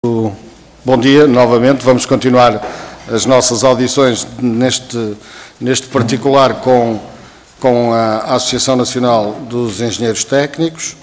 Bom dia, novamente. Vamos continuar as nossas audições neste particular com a Associação Nacional dos Engenheiros Técnicos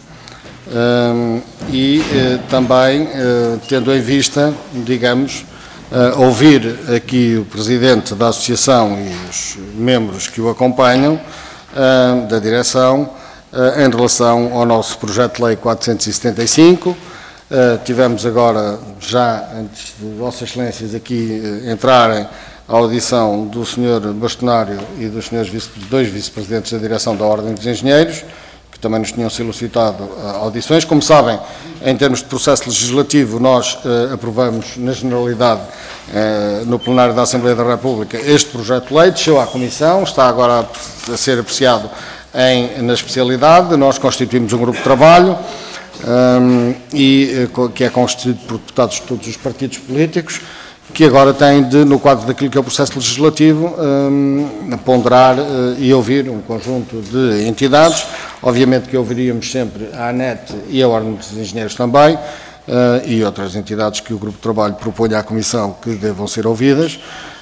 e também tendo em vista, digamos, ouvir aqui o Presidente da Associação e os membros que o acompanham da direção em relação ao nosso projeto de lei 475. Tivemos agora, já antes de Vossas Excelências aqui entrarem, a audição do Sr. Bastonário e dos dois vice-presidentes da direção da Ordem dos Engenheiros, que também nos tinham solicitado audições. Como sabem, em termos de processo legislativo, nós aprovamos na generalidade, no plenário da Assembleia da República, este projeto de lei, desceu à Comissão, está agora a ser apreciado na especialidade. Nós constituímos um grupo de trabalho, que é constituído por deputados de todos os partidos políticos, que agora tem no quadro daquilo que é o processo legislativo, ponderar e ouvir um conjunto de entidades. Obviamente que ouviríamos sempre a ANET e a Ordem dos Engenheiros também, e outras entidades que o grupo de trabalho propõe à Comissão que devam ser ouvidas,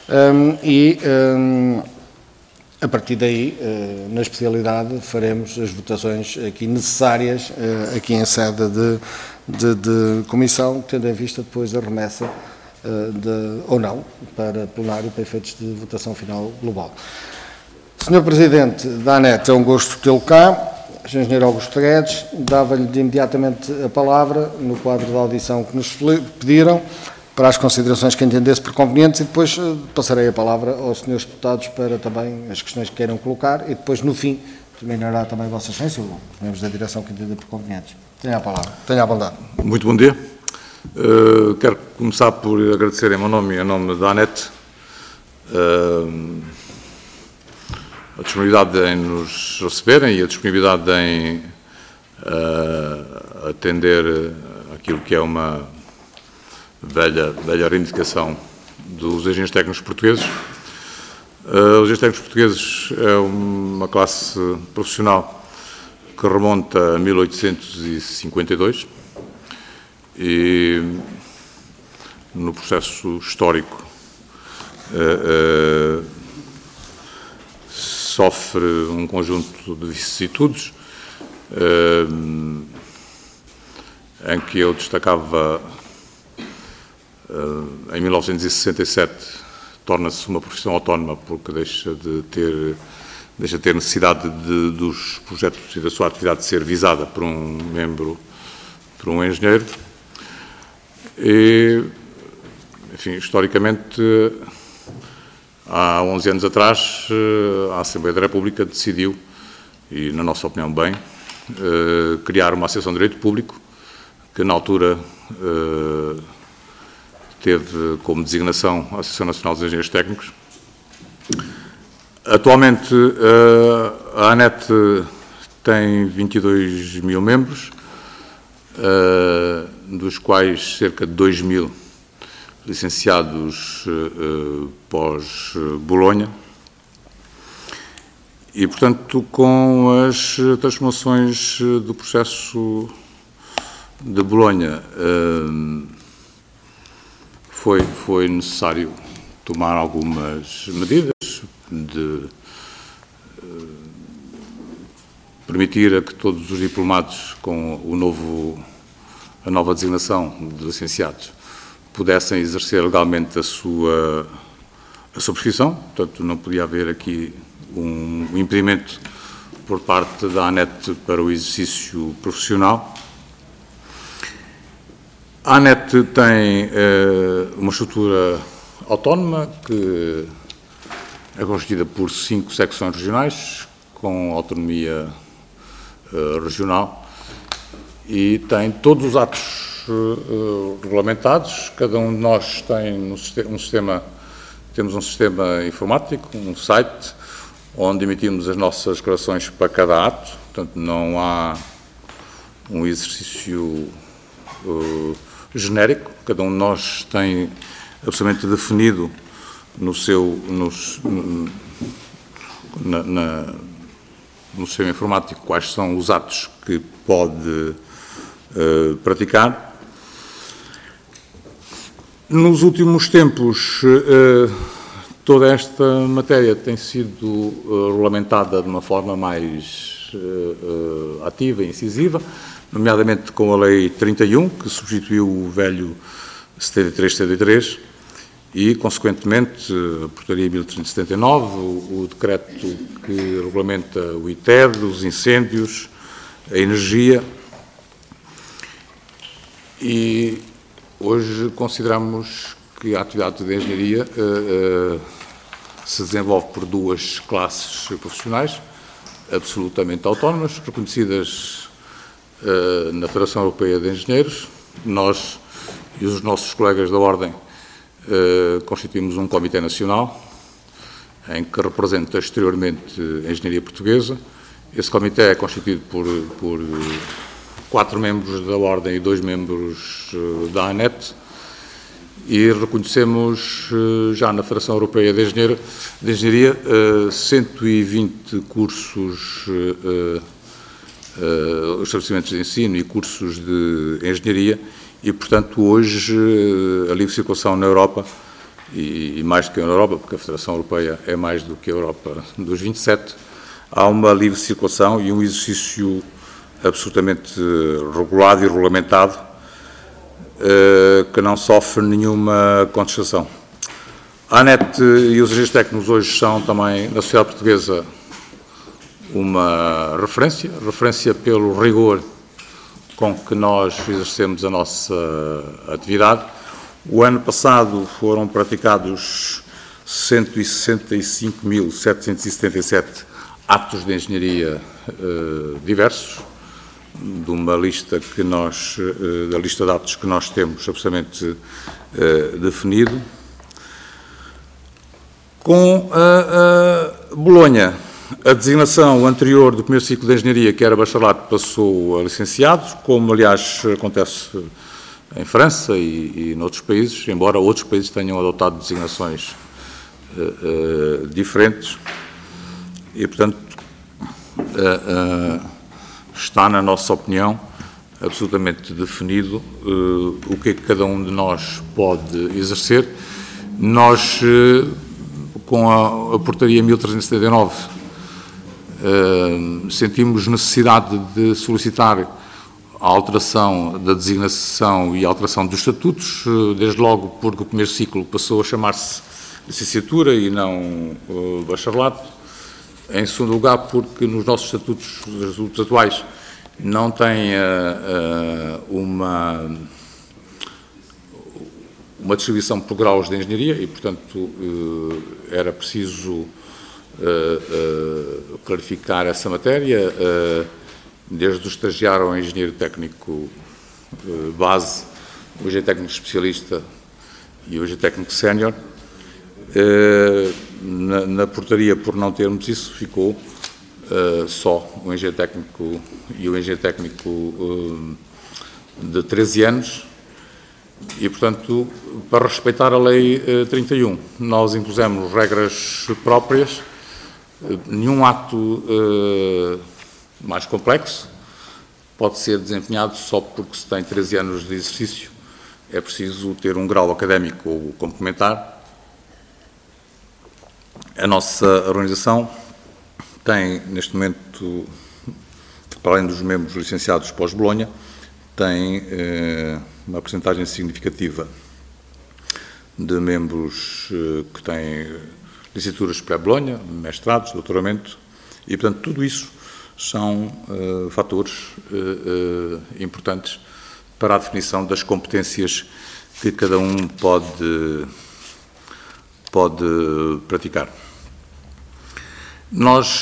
a partir daí, na especialidade, faremos as votações aqui necessárias, aqui em sede de comissão, tendo em vista depois a remessa, ou não, para plenário, para efeitos de votação final global. Sr. Presidente da ANET, é um gosto tê-lo cá. Sr. Engenheiro Augusto Guedes, dava-lhe imediatamente a palavra, no quadro da audição que nos pediram, para as considerações que entendesse por convenientes, e depois passarei a palavra aos senhores deputados para também as questões que queiram colocar, e depois, no fim, terminará também Vossa Excelência, ou os membros da direção que entendem por convenientes. Tenha a palavra. Tenha a bondade. Muito bom dia. Quero começar por agradecer em meu nome e em nome da ANET a disponibilidade em nos receberem e a disponibilidade em atender aquilo que é uma velha reivindicação dos engenheiros técnicos portugueses. Os engenheiros técnicos portugueses é uma classe profissional que remonta a 1852 e, no processo histórico, sofre um conjunto de vicissitudes, em que eu destacava. Em 1967 torna-se uma profissão autónoma porque deixa de ter necessidade dos projetos e da sua atividade de ser visada por um membro, por um engenheiro. E, enfim, historicamente, há 11 anos atrás, a Assembleia da República decidiu, e na nossa opinião bem, criar uma Associação de Direito Público, que na altura teve como designação a Associação Nacional dos Engenheiros Técnicos. Atualmente, a ANET tem 22 mil membros, dos quais cerca de 2 mil licenciados pós-Bolonha. E, portanto, com as transformações do processo de Bolonha, foi necessário tomar algumas medidas de permitir a que todos os diplomados com a nova designação de licenciados pudessem exercer legalmente a sua profissão. Portanto, não podia haver aqui um impedimento por parte da ANET para o exercício profissional. A ANET tem uma estrutura autónoma que é constituída por 5 secções regionais com autonomia regional e tem todos os atos regulamentados. Cada um de nós tem temos um sistema informático, um site, onde emitimos as nossas declarações para cada ato. Portanto, não há um exercício genérico. Cada um de nós tem absolutamente definido no seu sistema informático quais são os atos que pode praticar. Nos últimos tempos, toda esta matéria tem sido regulamentada de uma forma mais ativa e incisiva, nomeadamente com a Lei 31, que substituiu o velho 73-73, e, consequentemente, a Portaria 1379, o decreto que regulamenta o ITER, os incêndios, a energia. E hoje consideramos que a atividade de engenharia se desenvolve por duas classes profissionais absolutamente autónomas, reconhecidas na Federação Europeia de Engenheiros. Nós e os nossos colegas da Ordem constituímos um Comitê Nacional, em que representa exteriormente a engenharia portuguesa. Esse Comitê é constituído por 4 membros da Ordem e 2 membros da ANET, e reconhecemos já na Federação Europeia de Engenharia 120 cursos, estabelecimentos de ensino e cursos de engenharia, e, portanto, hoje a livre circulação na Europa, e mais do que na Europa, porque a Federação Europeia é mais do que a Europa dos 27, há uma livre circulação e um exercício absolutamente regulado e regulamentado, que não sofre nenhuma contestação. A ANET e os agentes técnicos hoje são também, na sociedade portuguesa, uma referência pelo rigor com que nós exercemos a nossa atividade. O ano passado foram praticados 165.777 atos de engenharia diversos, de uma lista que nós, da lista de atos que nós temos absolutamente definido. Com a Bolonha, a designação anterior do primeiro ciclo de engenharia, que era bacharelato, passou a licenciado, como aliás acontece em França e noutros países, embora outros países tenham adotado designações diferentes. E, portanto, está, na nossa opinião, absolutamente definido o que é que cada um de nós pode exercer. Nós, com a Portaria 1379, sentimos necessidade de solicitar a alteração da designação e a alteração dos estatutos, desde logo porque o primeiro ciclo passou a chamar-se licenciatura e não bacharelato. Em segundo lugar, porque nos nossos estatutos atuais não tem uma distribuição por graus de engenharia e, portanto, era preciso clarificar essa matéria, desde o estagiário ao engenheiro técnico base, o engenheiro técnico especialista e o engenheiro técnico sénior. Na portaria, por não termos isso, ficou só o engenheiro técnico e o engenheiro técnico de 13 anos e, portanto, para respeitar a Lei 31, nós impusemos regras próprias. Nenhum ato mais complexo pode ser desempenhado só porque se tem 13 anos de exercício. É preciso ter um grau académico ou complementar. A nossa organização tem, neste momento, para além dos membros licenciados pós-Bolonha, tem uma percentagem significativa de membros que têm licenciaturas pré-Bolonha, mestrados, doutoramento, e, portanto, tudo isso são fatores importantes para a definição das competências que cada um pode praticar. Nós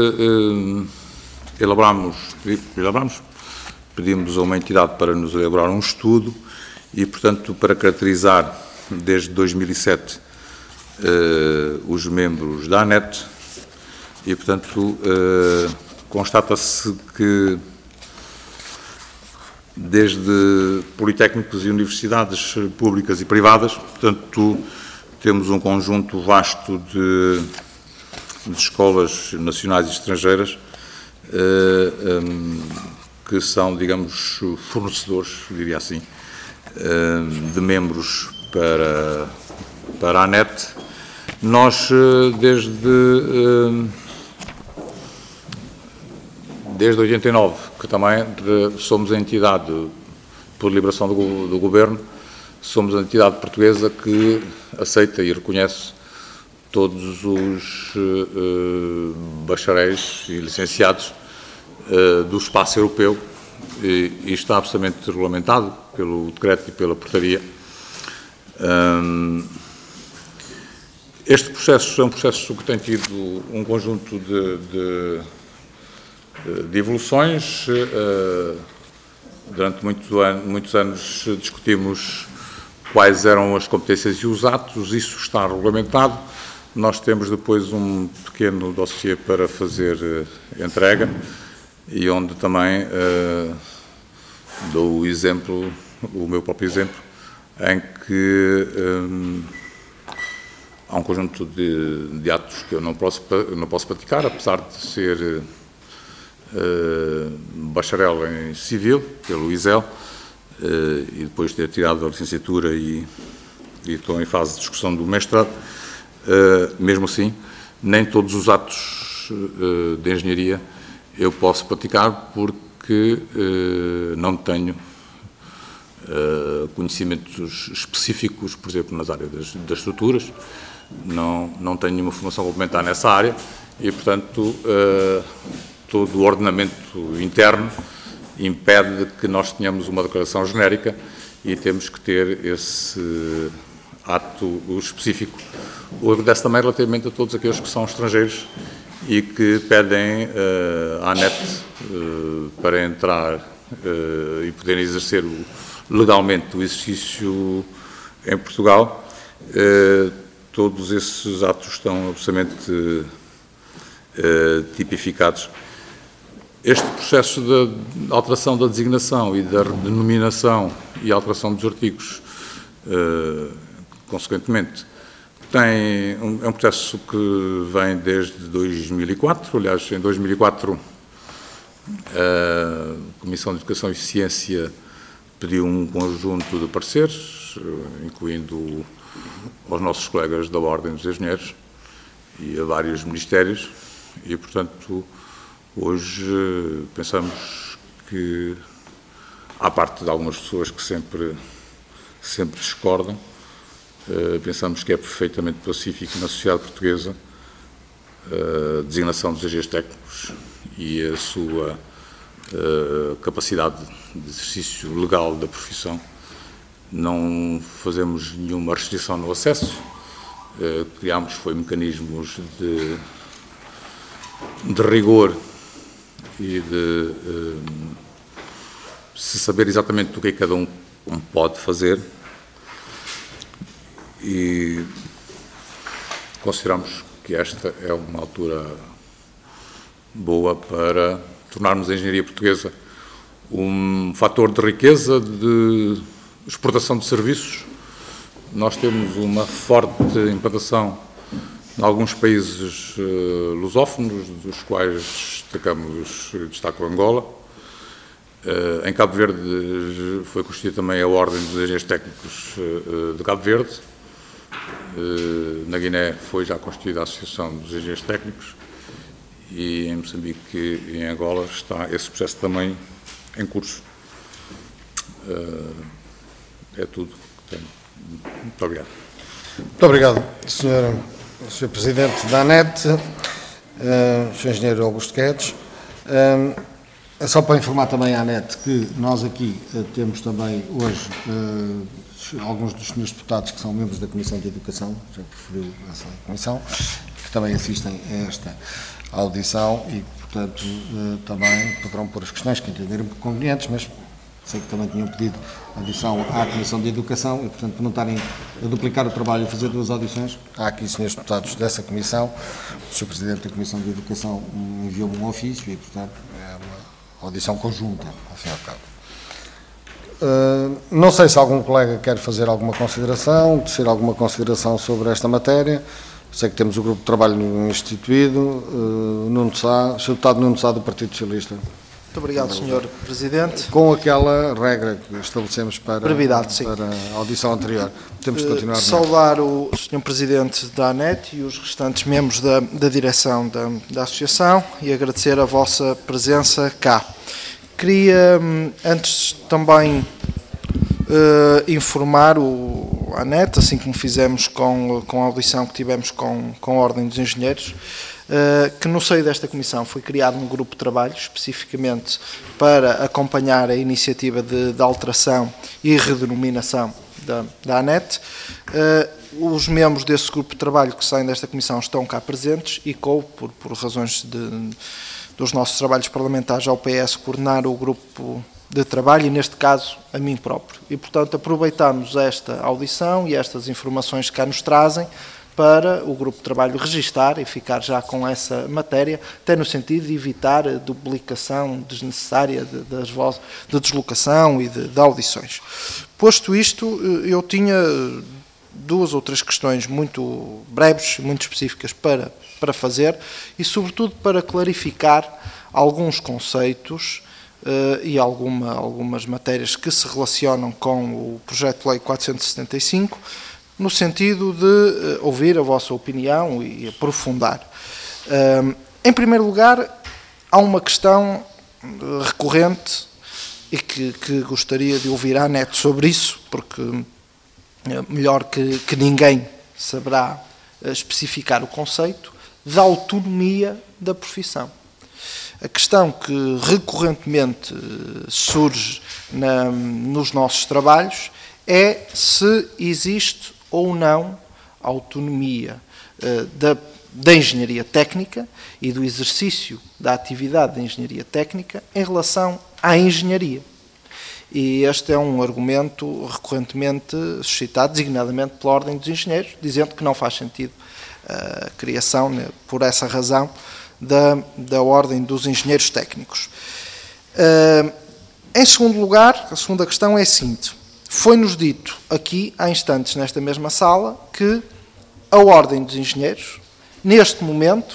pedimos a uma entidade para nos elaborar um estudo e, portanto, para caracterizar desde 2007 os membros da ANET e, portanto, constata-se que desde politécnicos e universidades públicas e privadas, portanto, temos um conjunto vasto de escolas nacionais e estrangeiras que são, digamos, fornecedores, diria assim, de membros para a ANET. Nós, desde 89, que também somos a entidade, por deliberação do Governo, somos a entidade portuguesa que aceita e reconhece todos os bacharéis e licenciados do espaço europeu, e está absolutamente regulamentado pelo decreto e pela portaria. Este processo é um processo que tem tido um conjunto de evoluções. Durante muitos anos discutimos quais eram as competências e os atos, isso está regulamentado. Nós temos depois um pequeno dossiê para fazer entrega e onde também dou o exemplo, o meu próprio exemplo, em que há um conjunto de atos que eu não posso praticar, apesar de ser bacharel em civil, pelo ISEL, e depois ter tirado a licenciatura e estou em fase de discussão do mestrado. Mesmo assim, nem todos os atos de engenharia eu posso praticar porque não tenho conhecimentos específicos, por exemplo, nas áreas das estruturas, não tenho nenhuma formação complementar nessa área e, portanto, todo o ordenamento interno impede que nós tenhamos uma declaração genérica e temos que ter esse ato específico. O acontece também relativamente a todos aqueles que são estrangeiros e que pedem à ANET para entrar e poderem exercer legalmente o exercício em Portugal. Todos esses atos estão absolutamente tipificados. Este processo de alteração da designação e da denominação e alteração dos artigos, consequentemente, é um processo que vem desde 2004. Aliás, em 2004, a Comissão de Educação e Ciência pediu um conjunto de pareceres, incluindo aos nossos colegas da Ordem dos Engenheiros e a vários ministérios, e, portanto, hoje pensamos que, à parte de algumas pessoas que sempre discordam, pensamos que é perfeitamente pacífico na sociedade portuguesa a designação dos agentes técnicos e a sua capacidade de exercício legal da profissão. Não fazemos nenhuma restrição no acesso, criámos mecanismos de rigor e de se saber exatamente o que cada um pode fazer, e consideramos que esta é uma altura boa para tornarmos a engenharia portuguesa um fator de riqueza, de exportação de serviços. Nós temos uma forte implantação em alguns países lusófonos, dos quais destaco Angola. Em Cabo Verde foi constituída também a Ordem dos Engenheiros Técnicos de Cabo Verde. Na Guiné foi já constituída a Associação dos Engenheiros Técnicos e em Moçambique e em Angola está esse processo também em curso. É tudo que tenho. Muito obrigado. Muito obrigado, Sr. Presidente da ANET, Sr. Engenheiro Augusto Guedes. É só para informar também à ANET que nós aqui temos também hoje alguns dos senhores deputados que são membros da Comissão de Educação, já referiu essa comissão, que também assistem a esta audição e, portanto, também poderão pôr as questões que entenderem convenientes, mas sei que também tinham pedido audição à Comissão de Educação e, portanto, por não estarem a duplicar o trabalho e fazer duas audições, há aqui senhores deputados dessa Comissão. O Sr. Presidente da Comissão de Educação enviou-me um ofício e, portanto, é uma audição conjunta, ao fim e ao cabo. Não sei se algum colega quer fazer alguma consideração, tecer alguma consideração sobre esta matéria. Sei que temos o grupo de trabalho instituído. Sr. Deputado Nuno Sá, do Partido Socialista. Muito obrigado, Sr. Presidente. Com aquela regra que estabelecemos para, Brevidade, sim. para a audição anterior. Temos de continuar. Saudar o Sr. Presidente da ANET e os restantes membros da direção da Associação e agradecer a vossa presença cá. Queria, antes também, informar a ANET, assim como fizemos com a audição que tivemos com a Ordem dos Engenheiros, que no seio desta comissão foi criado um grupo de trabalho especificamente para acompanhar a iniciativa de alteração e redenominação da ANET. Os membros desse grupo de trabalho que saem desta comissão estão cá presentes e coube, por razões dos nossos trabalhos parlamentares ao PS, coordenar o grupo de trabalho e, neste caso, a mim próprio. E, portanto, aproveitamos esta audição e estas informações que cá nos trazem para o grupo de trabalho registar e ficar já com essa matéria, até no sentido de evitar a duplicação desnecessária de deslocação e de audições. Posto isto, eu tinha 2 ou 3 questões muito breves, muito específicas para fazer e, sobretudo, para clarificar alguns conceitos e algumas matérias que se relacionam com o projeto de lei 475, no sentido de ouvir a vossa opinião e aprofundar. Em primeiro lugar, há uma questão recorrente e que gostaria de ouvir a ANET sobre isso, porque melhor que ninguém saberá especificar o conceito da autonomia da profissão. A questão que recorrentemente surge nos nossos trabalhos é se existe ou não autonomia da engenharia técnica e do exercício da atividade de engenharia técnica em relação à engenharia. E este é um argumento recorrentemente suscitado, designadamente pela Ordem dos Engenheiros, dizendo que não faz sentido a criação, por essa razão, da Ordem dos Engenheiros Técnicos. Em segundo lugar, a segunda questão é a seguinte. Foi-nos dito aqui, há instantes, nesta mesma sala, que a Ordem dos Engenheiros, neste momento,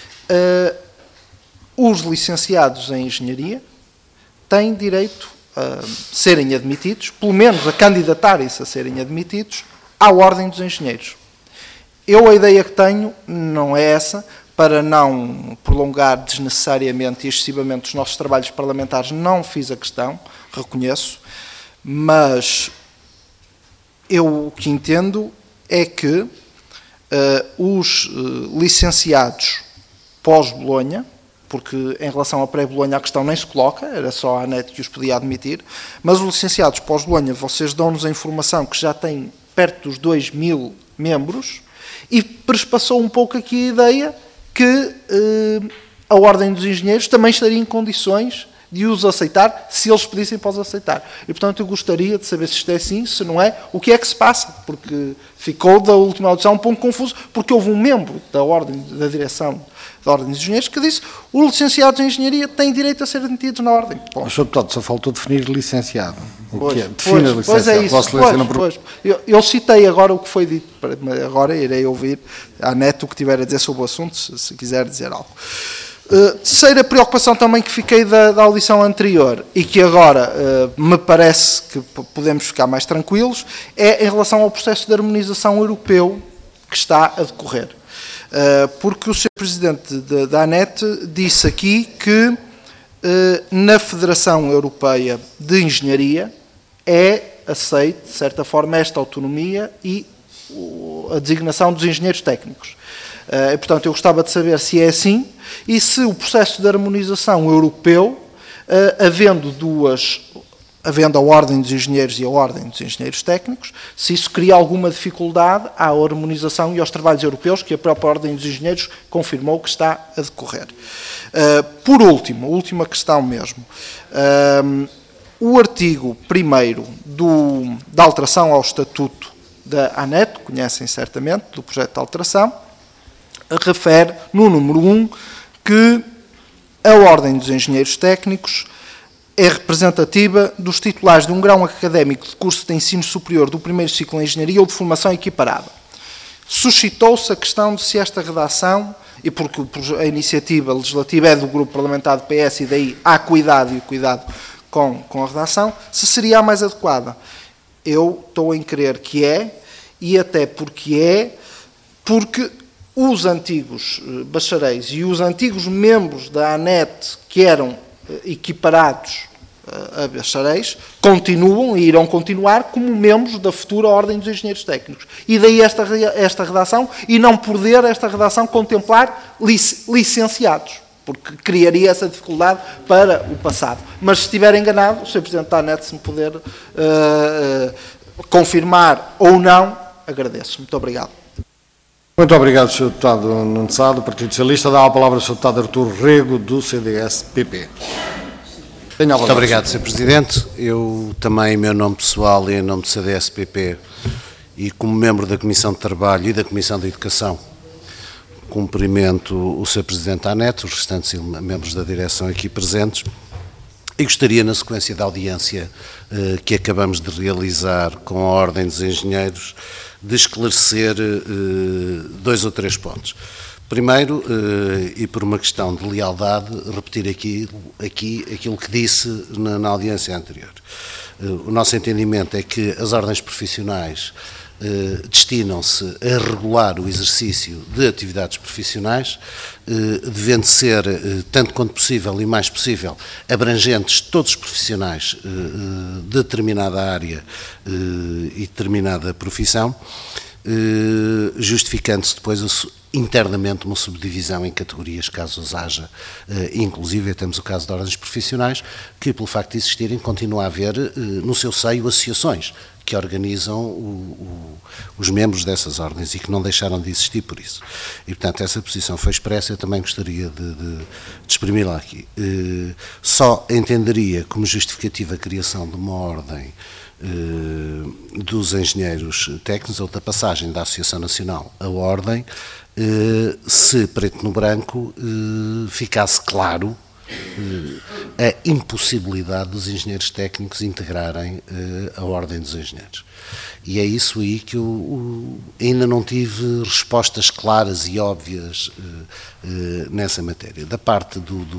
os licenciados em Engenharia têm direito a serem admitidos, pelo menos a candidatarem-se a serem admitidos, à Ordem dos Engenheiros. A ideia que tenho não é essa, para não prolongar desnecessariamente e excessivamente os nossos trabalhos parlamentares, não fiz a questão, reconheço, mas eu o que entendo é que os licenciados pós-Bolonha, porque em relação à pré-Bolonha a questão nem se coloca, era só a ANET que os podia admitir, mas os licenciados pós-Bolonha, vocês dão-nos a informação que já têm perto dos 2.000 membros e prespassou um pouco aqui a ideia que a Ordem dos Engenheiros também estaria em condições de os aceitar, se eles pedissem para os aceitar. E, portanto, eu gostaria de saber se isto é assim, se não é, o que é que se passa, porque ficou da última audição um pouco confuso, porque houve um membro da direção da Ordem dos Engenheiros que disse que os licenciados em Engenharia têm direito a ser admitidos na Ordem. Bom. Mas, portanto, só faltou definir licenciado. Pois, que é? Defina licenciado. Pois é isso. Eu citei agora o que foi dito, agora irei ouvir a ANET o que tiver a dizer sobre o assunto, se quiser dizer algo. Terceira preocupação também que fiquei da audição anterior e que agora me parece que podemos ficar mais tranquilos é em relação ao processo de harmonização europeu que está a decorrer. Porque o Sr. Presidente da ANET disse aqui que na Federação Europeia de Engenharia é aceite, de certa forma, esta autonomia e a designação dos engenheiros técnicos. Portanto, eu gostava de saber se é assim e se o processo de harmonização europeu, havendo a Ordem dos Engenheiros e a Ordem dos Engenheiros Técnicos, se isso cria alguma dificuldade à harmonização e aos trabalhos europeus que a própria Ordem dos Engenheiros confirmou que está a decorrer. Por último, última questão mesmo, o artigo 1º da alteração ao Estatuto da ANET, conhecem certamente, do projeto de alteração, refere, no número 1, que a Ordem dos Engenheiros Técnicos é representativa dos titulares de um grau académico de curso de ensino superior do primeiro ciclo em Engenharia ou de formação equiparada. Suscitou-se a questão de se esta redação e porque a iniciativa legislativa é do grupo parlamentar do PS e daí há cuidado e o cuidado com a redação, se seria a mais adequada. Eu estou em crer que é, e até porque os antigos bacharéis e os antigos membros da ANET que eram equiparados a bacharéis continuam e irão continuar como membros da futura Ordem dos Engenheiros Técnicos. E daí esta redação, e não poder esta redação contemplar licenciados, porque criaria essa dificuldade para o passado. Mas se estiver enganado, o Sr. Presidente da ANET, se me puder confirmar ou não, agradeço. Muito obrigado. Muito obrigado, Sr. Deputado Nuno Sá, do Partido Socialista. Dá a palavra ao Sr. Deputado Artur Rego, do CDS-PP. Muito obrigado, Sr. Presidente. Eu também, em meu nome pessoal e em nome do CDS-PP, e como membro da Comissão de Trabalho e da Comissão de Educação, cumprimento o Sr. Presidente da ANET, os restantes membros da direção aqui presentes, e gostaria, na sequência da audiência que acabamos de realizar com a Ordem dos Engenheiros, de esclarecer 2 ou 3 pontos. Primeiro, e por uma questão de lealdade, repetir aqui aquilo que disse na audiência anterior. O nosso entendimento é que as ordens profissionais destinam-se a regular o exercício de atividades profissionais, devendo ser, tanto quanto possível e mais possível, abrangentes todos os profissionais de determinada área e determinada profissão, justificando-se depois internamente uma subdivisão em categorias, caso os haja. Inclusive, temos o caso de ordens profissionais, que pelo facto de existirem, continua a haver no seu seio associações que organizam os membros dessas ordens e que não deixaram de existir por isso. E, portanto, essa posição foi expressa, eu também gostaria de exprimir-la aqui. Só entenderia como justificativa a criação de uma ordem dos engenheiros técnicos, ou da passagem da Associação Nacional à ordem, se, preto no branco, ficasse claro a impossibilidade dos engenheiros técnicos integrarem a Ordem dos Engenheiros. E é isso aí que eu ainda não tive respostas claras e óbvias nessa matéria. Da parte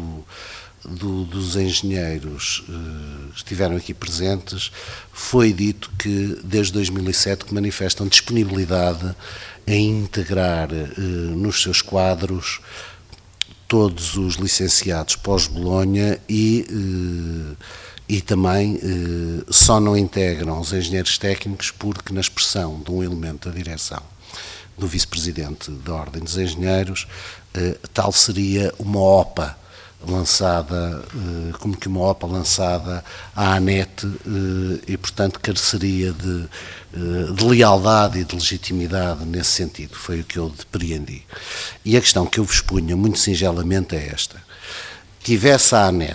dos engenheiros que estiveram aqui presentes, foi dito que desde 2007 que manifestam disponibilidade em integrar nos seus quadros todos os licenciados pós-Bolonha e também só não integram os engenheiros técnicos porque, na expressão de um elemento da direção do vice-presidente da Ordem dos Engenheiros, tal seria uma OPA lançada, como que uma OPA lançada à ANET e, portanto, careceria de lealdade e de legitimidade nesse sentido. Foi o que eu depreendi. E a questão que eu vos punha, muito singelamente, é esta. Tivesse a ANET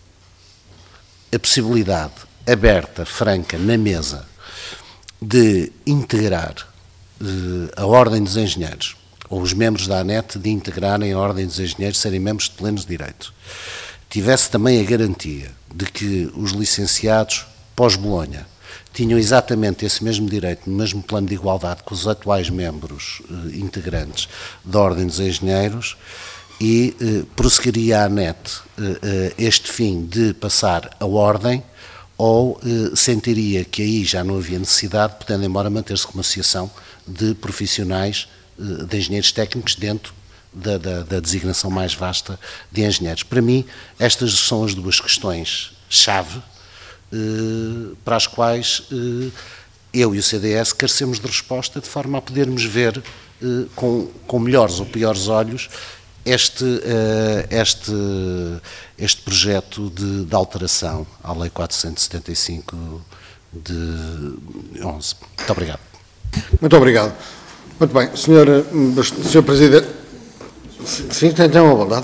a possibilidade aberta, franca, na mesa, de integrar a Ordem dos Engenheiros, ou os membros da ANET de integrarem a Ordem dos Engenheiros, serem membros de plenos direitos, tivesse também a garantia de que os licenciados pós-Bolonha tinham exatamente esse mesmo direito, no mesmo plano de igualdade que os atuais membros integrantes da Ordem dos Engenheiros, e prosseguiria a ANET este fim de passar a Ordem, ou sentiria que aí já não havia necessidade, podendo embora manter-se como associação de profissionais de engenheiros técnicos dentro da designação mais vasta de engenheiros. Para mim, estas são as 2 questões-chave para as quais eu e o CDS carecemos de resposta, de forma a podermos ver com melhores ou piores olhos este projeto de alteração à Lei 475 de 11. Muito obrigado. Muito obrigado. Muito bem, Sr. Presidente. Sim, tenham a bondade,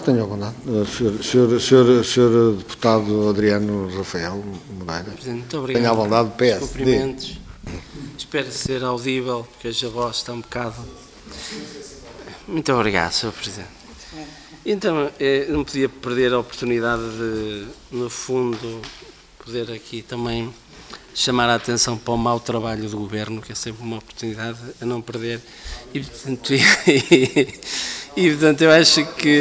Sr. Deputado Adriano Rafael Moreira. Presidente, muito obrigado. Tenha a bondade, PS. Cumprimentos. Espero ser audível, porque hoje a voz está um bocado... Muito obrigado, Sr. Presidente. Então, não podia perder a oportunidade de, no fundo, poder aqui também chamar a atenção para o mau trabalho do Governo, que é sempre uma oportunidade a não perder, e portanto eu acho que...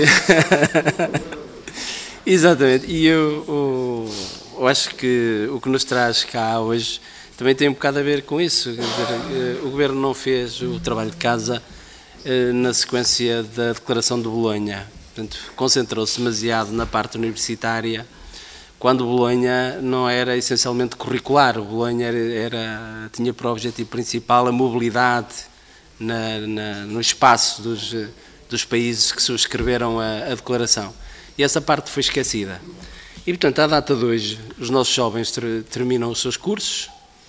Exatamente, e eu acho que o que nos traz cá hoje também tem um bocado a ver com isso. Quer dizer, o Governo não fez o trabalho de casa na sequência da Declaração de Bolonha. Portanto, concentrou-se demasiado na parte universitária, quando o Bolonha não era essencialmente curricular. O Bolonha tinha por objetivo principal a mobilidade no espaço dos países que subscreveram a Declaração. E essa parte foi esquecida. E, portanto, à data de hoje, os nossos jovens terminam os seus cursos,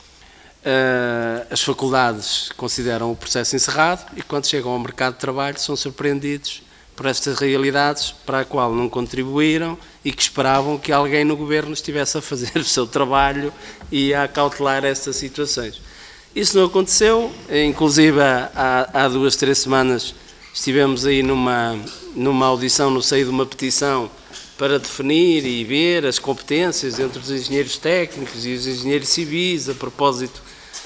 as faculdades consideram o processo encerrado e, quando chegam ao mercado de trabalho, são surpreendidos por estas realidades para a qual não contribuíram e que esperavam que alguém no Governo estivesse a fazer o seu trabalho e a acautelar estas situações. Isso não aconteceu, inclusive há 2, 3 semanas estivemos aí numa audição no seio de uma petição para definir e ver as competências entre os engenheiros técnicos e os engenheiros civis, a propósito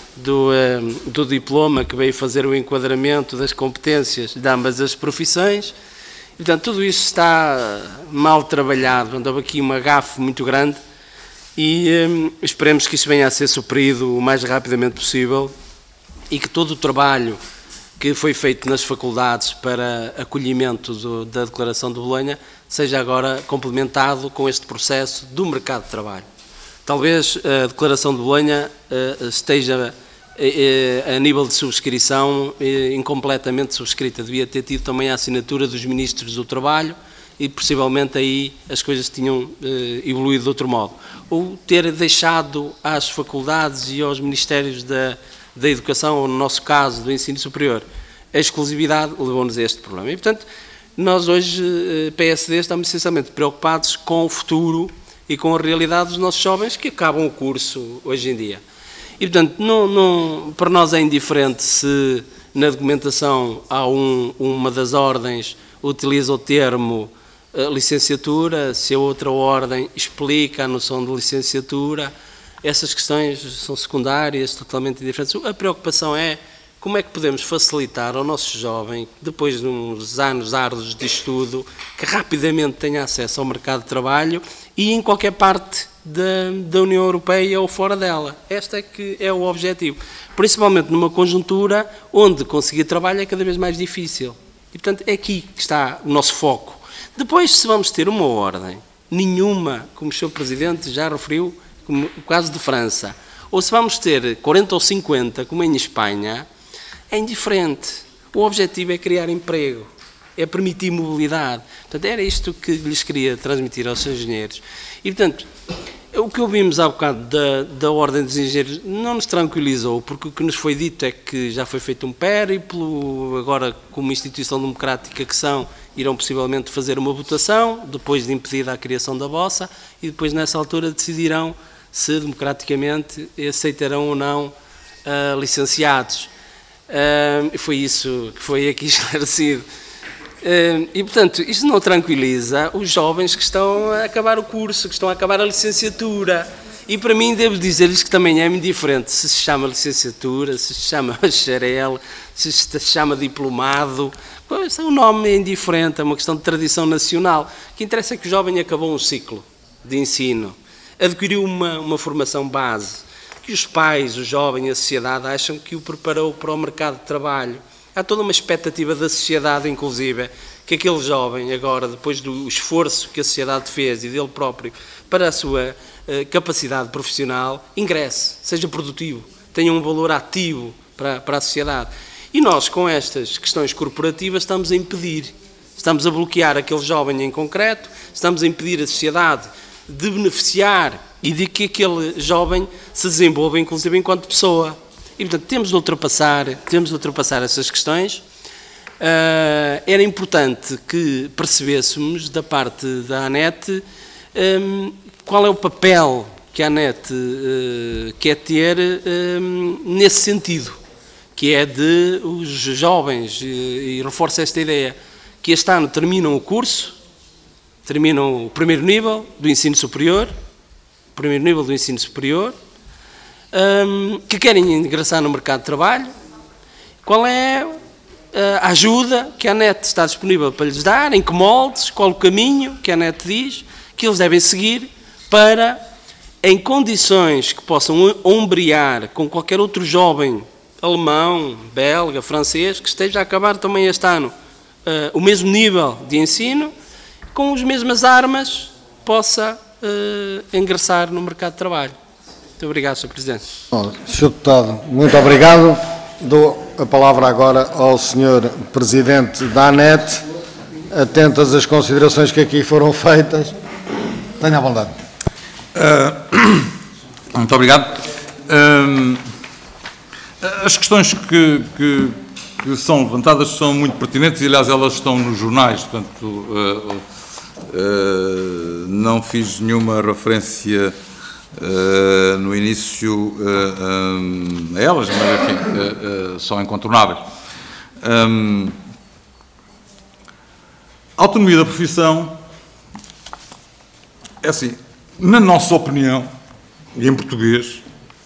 do diploma que veio fazer o enquadramento das competências de ambas as profissões. E, portanto, tudo isto está mal trabalhado, houve aqui uma gafe muito grande e esperemos que isso venha a ser suprido o mais rapidamente possível e que todo o trabalho que foi feito nas faculdades para acolhimento da Declaração de Bolonha seja agora complementado com este processo do mercado de trabalho. Talvez a Declaração de Bolonha esteja a nível de subscrição incompletamente subscrita. Devia ter tido também a assinatura dos ministros do Trabalho e possivelmente aí as coisas tinham evoluído de outro modo. Ou ter deixado às faculdades e aos ministérios da Educação, ou no nosso caso do Ensino Superior, a exclusividade levou-nos a este problema. E, portanto, nós hoje, PSD, estamos essencialmente preocupados com o futuro e com a realidade dos nossos jovens que acabam o curso hoje em dia. E, portanto, para nós é indiferente se na documentação há uma das ordens utiliza o termo licenciatura, se a outra ordem explica a noção de licenciatura. Essas questões são secundárias, totalmente indiferentes. A preocupação é como é que podemos facilitar ao nosso jovem, depois de uns anos árduos de estudo, que rapidamente tenha acesso ao mercado de trabalho e em qualquer parte da União Europeia ou fora dela. Este é que é o objetivo. Principalmente numa conjuntura onde conseguir trabalho é cada vez mais difícil. E, portanto, é aqui que está o nosso foco. Depois, se vamos ter uma ordem, nenhuma, como o Sr. Presidente já referiu, como o caso de França, ou se vamos ter 40 ou 50, como em Espanha, é indiferente. O objetivo é criar emprego, é permitir mobilidade. Portanto, era isto que lhes queria transmitir aos seus engenheiros. E, portanto, o que ouvimos há bocado da Ordem dos Engenheiros não nos tranquilizou, porque o que nos foi dito é que já foi feito um périplo, agora, como instituição democrática que são, irão possivelmente fazer uma votação, depois de impedida a criação da Bossa, e depois, nessa altura, decidirão se democraticamente aceitarão ou não licenciados. Foi isso que foi aqui esclarecido. E, portanto, isto não tranquiliza os jovens que estão a acabar o curso, que estão a acabar a licenciatura. E, para mim, devo dizer-lhes que também é indiferente se chama licenciatura, se chama bacharel, se chama diplomado. Pois, o nome é indiferente, é uma questão de tradição nacional. O que interessa é que o jovem acabou um ciclo de ensino, adquiriu uma formação base, que os pais, o jovem, a sociedade acham que o preparou para o mercado de trabalho. Há toda uma expectativa da sociedade, inclusive, que aquele jovem, agora, depois do esforço que a sociedade fez e dele próprio para a sua capacidade profissional, ingresse, seja produtivo, tenha um valor ativo para a sociedade. E nós, com estas questões corporativas, estamos a impedir, estamos a bloquear aquele jovem em concreto, estamos a impedir a sociedade de beneficiar e de que aquele jovem se desenvolva, inclusive, enquanto pessoa. E, portanto, temos de ultrapassar essas questões. Era importante que percebêssemos, da parte da ANET, qual é o papel que a ANET quer ter nesse sentido, que é de os jovens, e reforço esta ideia, que este ano terminam o curso, terminam o primeiro nível do ensino superior, que querem ingressar no mercado de trabalho. Qual é a ajuda que a ANET está disponível para lhes dar, em que moldes, qual o caminho que a ANET diz que eles devem seguir para, em condições que possam ombrear com qualquer outro jovem alemão, belga, francês, que esteja a acabar também este ano o mesmo nível de ensino, com as mesmas armas, possa ingressar no mercado de trabalho. Muito obrigado, Sr. Presidente. Bom, Sr. Deputado, muito obrigado. Dou a palavra agora ao Sr. Presidente da ANET, atentas às considerações que aqui foram feitas. Tenha a bondade. Muito obrigado. As questões que são levantadas são muito pertinentes e, aliás, elas estão nos jornais, portanto, não fiz nenhuma referência no início a elas, mas, enfim, são incontornáveis. A autonomia da profissão é assim, na nossa opinião, e em português,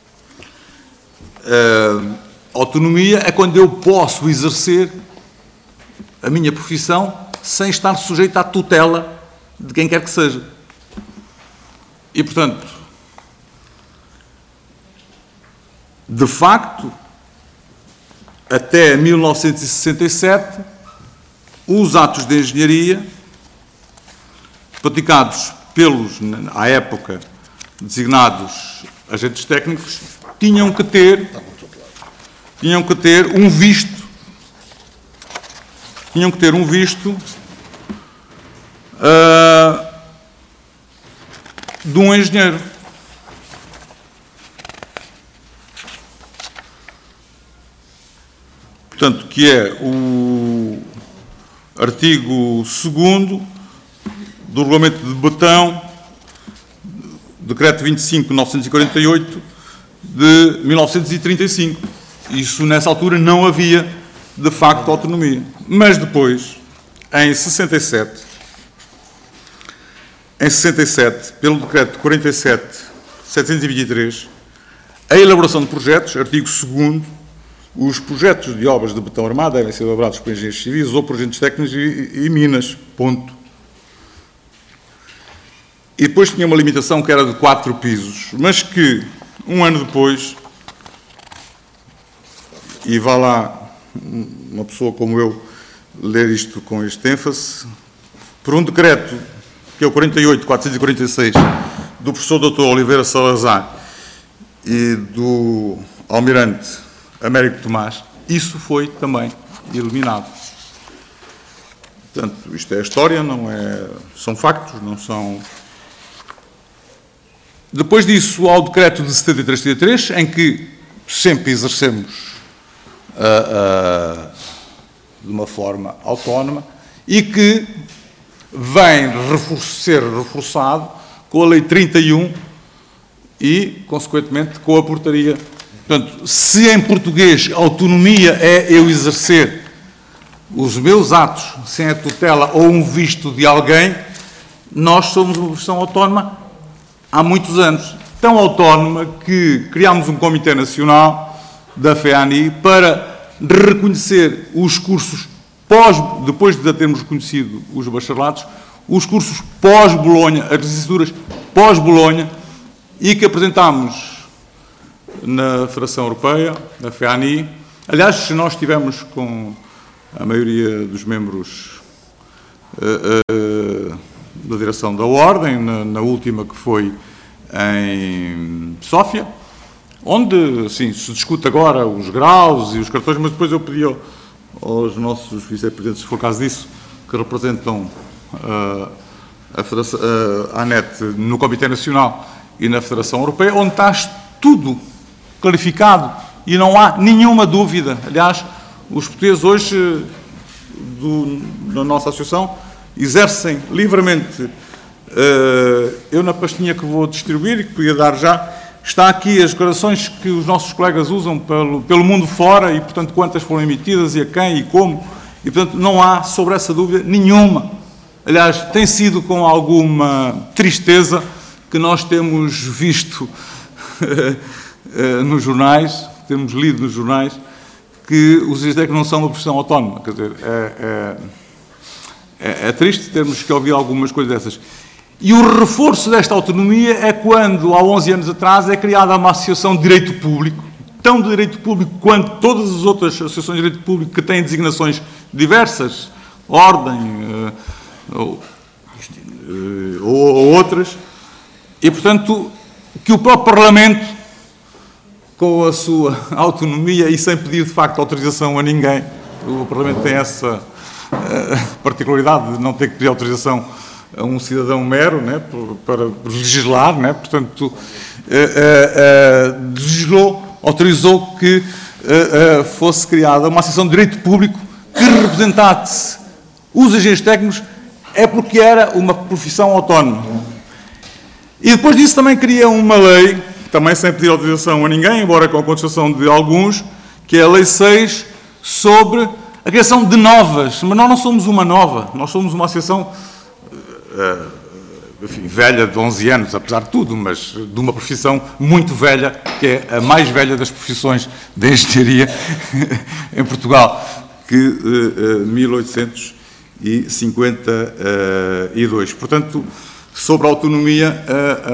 autonomia é quando eu posso exercer a minha profissão sem estar sujeito à tutela de quem quer que seja. E, portanto, de facto, até 1967, os atos de engenharia praticados pelos, à época, designados agentes técnicos, tinham que ter um visto, de um engenheiro. Portanto, que é o artigo 2º do Regulamento de Betão, Decreto 25.948, de 1935. Isso, nessa altura, não havia, de facto, autonomia. Mas depois, em 67, pelo Decreto 47.723, a elaboração de projetos, artigo 2º, os projetos de obras de betão armado devem ser elaborados por engenheiros civis ou por agentes técnicos e minas, ponto. E depois tinha uma limitação que era de 4 pisos, mas que, um ano depois, e vá lá uma pessoa como eu ler isto com este ênfase, por um decreto, que é o 48.446, do professor Dr. Oliveira Salazar e do almirante Américo Tomás, isso foi também eliminado. Portanto, isto é história, não é, são factos, não são... Depois disso, há o decreto de 73.33, em que sempre exercemos de uma forma autónoma e que vem ser reforçado com a Lei 31 e, consequentemente, com a portaria. Portanto, se em português autonomia é eu exercer os meus atos sem a tutela ou um visto de alguém, nós somos uma profissão autónoma há muitos anos. Tão autónoma que criámos um Comitê Nacional da FEANI para reconhecer os cursos depois de termos reconhecido os bacharelados, os cursos pós-Bolonha, as licenciaturas pós-Bolonha, e que apresentámos na Federação Europeia, na FEANI. Aliás, se nós tivemos com a maioria dos membros da direção da Ordem, na última que foi em Sófia, onde assim, se discute agora os graus e os cartões, mas depois eu pedi aos nossos vice-presidentes, se for caso disso, que representam a ANET no Comitê Nacional e na Federação Europeia, onde está tudo clarificado e não há nenhuma dúvida. Aliás, os portugueses hoje, na nossa associação, exercem livremente. Eu, na pastinha que vou distribuir e que podia dar já, está aqui as declarações que os nossos colegas usam pelo mundo fora e, portanto, quantas foram emitidas e a quem e como. E, portanto, não há sobre essa dúvida nenhuma. Aliás, tem sido com alguma tristeza que nós temos visto nos jornais, temos lido nos jornais, que os engenheiros técnicos não são uma profissão autónoma. Quer dizer, é triste termos que ouvir algumas coisas dessas. E o reforço desta autonomia é quando, há 11 anos atrás, é criada uma associação de direito público, tão de direito público quanto todas as outras associações de direito público que têm designações diversas, ordem ou outras, e, portanto, que o próprio Parlamento, com a sua autonomia e sem pedir, de facto, autorização a ninguém, o Parlamento tem essa particularidade de não ter que pedir autorização a um cidadão mero, né, para legislar, né, portanto, legislou, autorizou que fosse criada uma associação de direito público que representasse os agentes técnicos, é porque era uma profissão autónoma. E depois disso também cria uma lei, também sem pedir autorização a ninguém, embora com a contestação de alguns, que é a Lei 6, sobre a criação de novas. Mas nós não somos uma nova, nós somos uma associação enfim, velha de 11 anos, apesar de tudo, mas de uma profissão muito velha, que é a mais velha das profissões da engenharia em Portugal, que 1852. Portanto, sobre a autonomia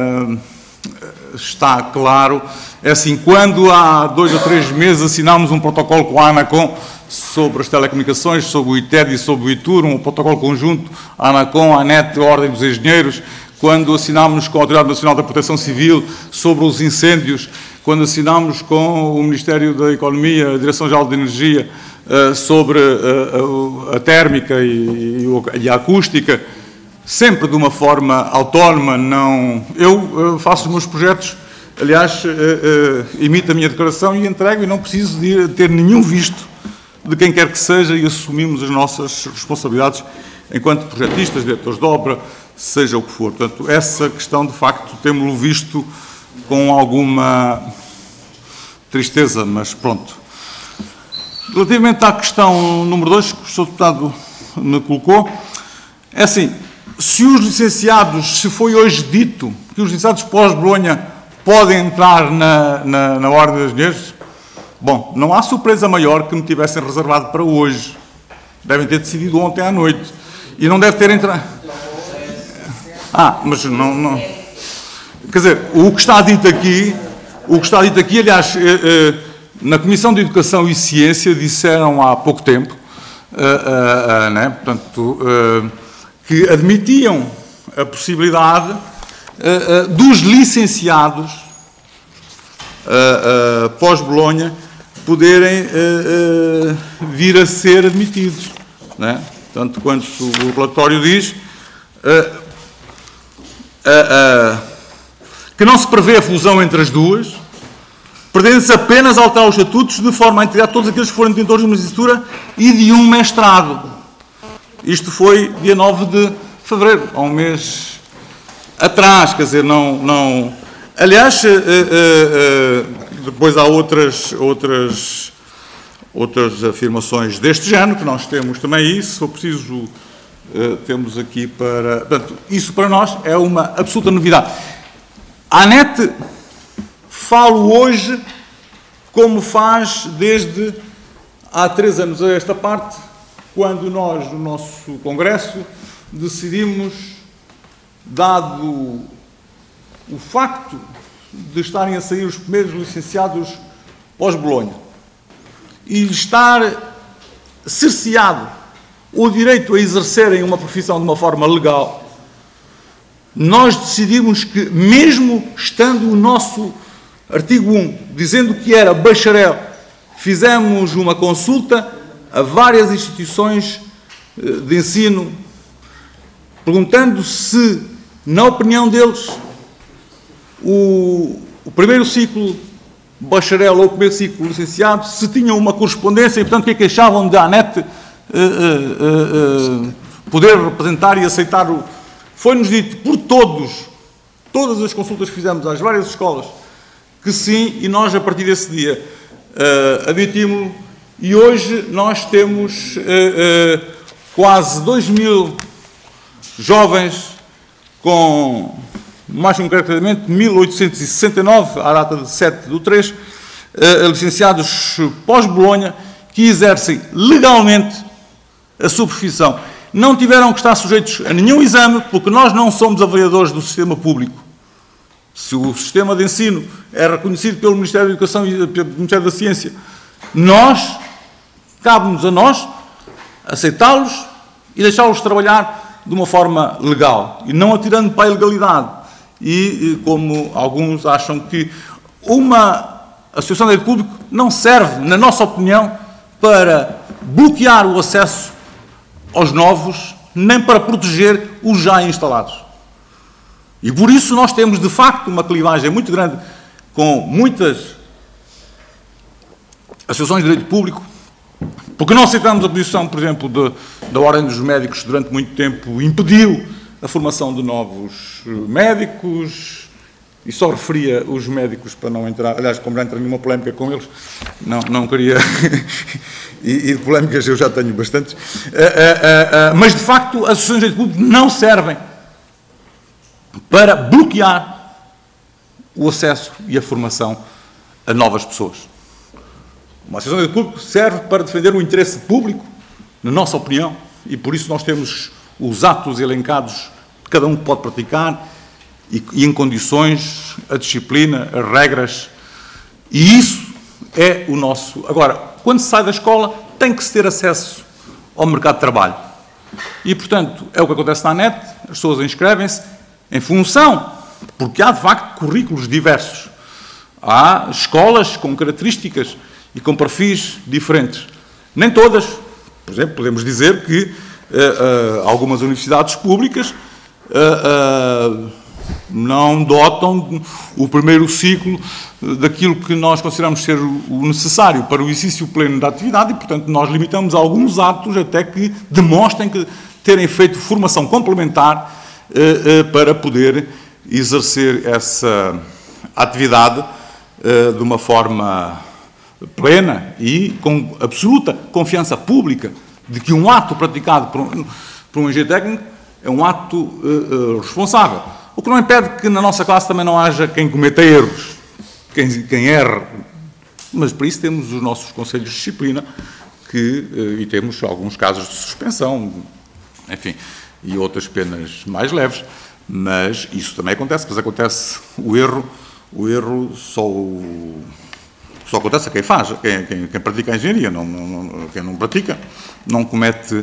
está claro. É assim, quando há 2 ou 3 meses assinámos um protocolo com a ANACOM sobre as telecomunicações, sobre o ITED e sobre o ITUR, um protocolo conjunto, a ANACOM, a ANET, a Ordem dos Engenheiros, quando assinámos com a Autoridade Nacional da Proteção Civil sobre os incêndios, quando assinámos com o Ministério da Economia, a Direção-Geral de Energia, sobre a térmica e a acústica, sempre de uma forma autónoma, não... Eu faço os meus projetos, aliás, imito a minha declaração e entrego, e não preciso de ter nenhum visto de quem quer que seja, e assumimos as nossas responsabilidades enquanto projetistas, diretores de obra, seja o que for. Portanto, essa questão, de facto, temos-lo visto com alguma tristeza, mas pronto. Relativamente à questão número 2, que o Sr. Deputado me colocou, é assim, se os licenciados, se foi hoje dito que os licenciados pós-Bolonha podem entrar na Ordem dos Engenheiros, bom, não há surpresa maior que me tivessem reservado para hoje. Devem ter decidido ontem à noite. E não deve ter entrado... mas não... Quer dizer, o que está dito aqui, aliás, na Comissão de Educação e Ciência disseram há pouco tempo, né, portanto, que admitiam a possibilidade dos licenciados pós-Bolonha poderem vir a ser admitidos, né? Tanto quanto o relatório diz, que não se prevê a fusão entre as duas, pretende-se apenas alterar os estatutos de forma a integrar todos aqueles que forem detentores de uma licenciatura e de um mestrado. Isto foi dia 9 de fevereiro, há um mês atrás, quer dizer, não... Aliás, depois há outras afirmações deste género, que nós temos também isso, se for preciso, temos aqui para... Portanto, isso para nós é uma absoluta novidade. A ANET falo hoje como faz desde há 3 anos a esta parte, quando nós, no nosso Congresso, decidimos, dado o facto de estarem a sair os primeiros licenciados pós-Bolonha e estar cerceado o direito a exercerem uma profissão de uma forma legal, nós decidimos que, mesmo estando o nosso artigo 1 dizendo que era bacharel, fizemos uma consulta a várias instituições de ensino, perguntando se, na opinião deles, o primeiro ciclo bacharel ou o primeiro ciclo licenciado, se tinham uma correspondência e, portanto, o que achavam da ANET poder representar e aceitar o... Foi-nos dito por todas as consultas que fizemos às várias escolas, que sim, e nós, a partir desse dia, admitimos-lo, e hoje nós temos quase 2.000 jovens com mais concretamente 1869, à data de 7/3, licenciados pós-Bolonha, que exercem legalmente a sua profissão. Não tiveram que estar sujeitos a nenhum exame, porque nós não somos avaliadores do sistema público. Se o sistema de ensino é reconhecido pelo Ministério da Educação e pelo Ministério da Ciência, cabe-nos a nós aceitá-los e deixá-los trabalhar de uma forma legal, e não atirando para a ilegalidade. E como alguns acham que uma associação de direito público não serve, na nossa opinião, para bloquear o acesso aos novos, nem para proteger os já instalados. E por isso nós temos, de facto, uma clivagem muito grande com muitas associações de direito público, porque não aceitamos a posição, por exemplo, da Ordem dos Médicos, durante muito tempo impediu a formação de novos médicos, e só referia os médicos para não entrar, aliás, como já entrei numa polémica com eles, não queria, e de polémicas eu já tenho bastantes, mas de facto as associações de direito público não servem para bloquear o acesso e a formação a novas pessoas. Uma associação de direito público serve para defender o interesse público, na nossa opinião, e por isso nós temos os atos elencados que cada um pode praticar e em condições, a disciplina, as regras, e isso é o nosso... Agora, quando se sai da escola, tem que se ter acesso ao mercado de trabalho. E, portanto, é o que acontece na ANET, as pessoas inscrevem-se em função, porque há, de facto, currículos diversos. Há escolas com características e com perfis diferentes. Nem todas. Por exemplo, podemos dizer que algumas universidades públicas não dotam o primeiro ciclo daquilo que nós consideramos ser o necessário para o exercício pleno da atividade e, portanto, nós limitamos alguns atos até que demonstrem que terem feito formação complementar para poder exercer essa atividade de uma forma plena e com absoluta confiança pública de que um ato praticado por um engenheiro técnico é um ato responsável. O que não impede que na nossa classe também não haja quem cometa erros, quem erre. Mas para isso temos os nossos conselhos de disciplina e temos alguns casos de suspensão, enfim, e outras penas mais leves, mas isso também acontece, pois acontece o erro só acontece a quem faz, quem pratica a engenharia, quem não pratica não comete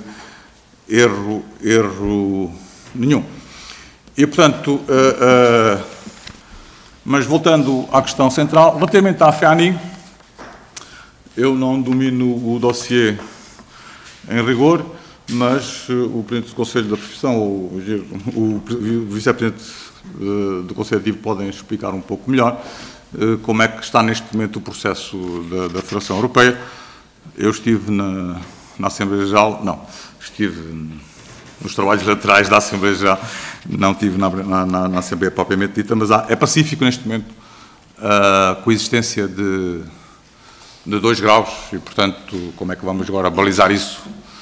erro nenhum. E, portanto, mas voltando à questão central, relativamente à FEANI, eu não domino o dossiê em rigor, mas o Presidente do Conselho da Profissão, o Vice-Presidente do Conselho Ativo podem explicar um pouco melhor como é que está neste momento o processo da Federação Europeia. Eu estive na Assembleia Geral, estive nos trabalhos laterais da Assembleia Geral, não estive na Assembleia propriamente dita, mas é pacífico neste momento a coexistência de 2 graus e, portanto, como é que vamos agora balizar isso?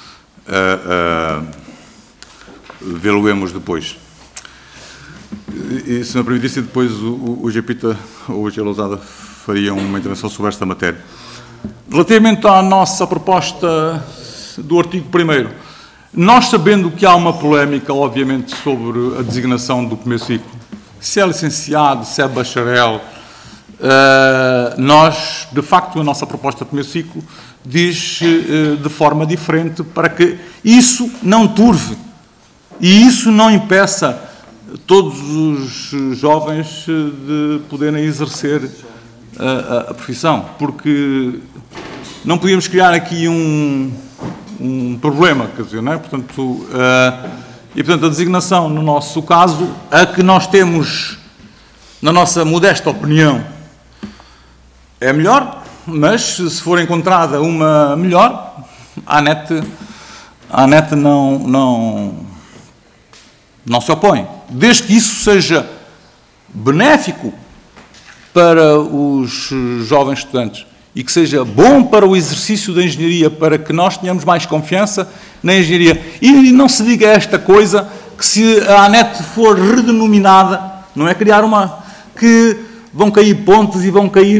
Vê-lo-emos depois. E, se me permitisse, depois o Gepita ou o G. Lousada fariam uma intervenção sobre esta matéria. Relativamente à nossa proposta do artigo 1º, nós sabendo que há uma polémica, obviamente, sobre a designação do primeiro ciclo, se é licenciado, se é bacharel, nós, de facto, a nossa proposta do primeiro ciclo diz de forma diferente para que isso não turve e isso não impeça todos os jovens de poderem exercer a profissão, porque não podíamos criar aqui um problema, quer dizer, não é? Portanto, a designação, no nosso caso, a que nós temos, na nossa modesta opinião, é melhor, mas se for encontrada uma melhor, a ANET não se opõe, desde que isso seja benéfico para os jovens estudantes e que seja bom para o exercício da engenharia, para que nós tenhamos mais confiança na engenharia. E não se diga esta coisa, que se a ANET for redenominada, Não é criar que vão cair pontes e vão cair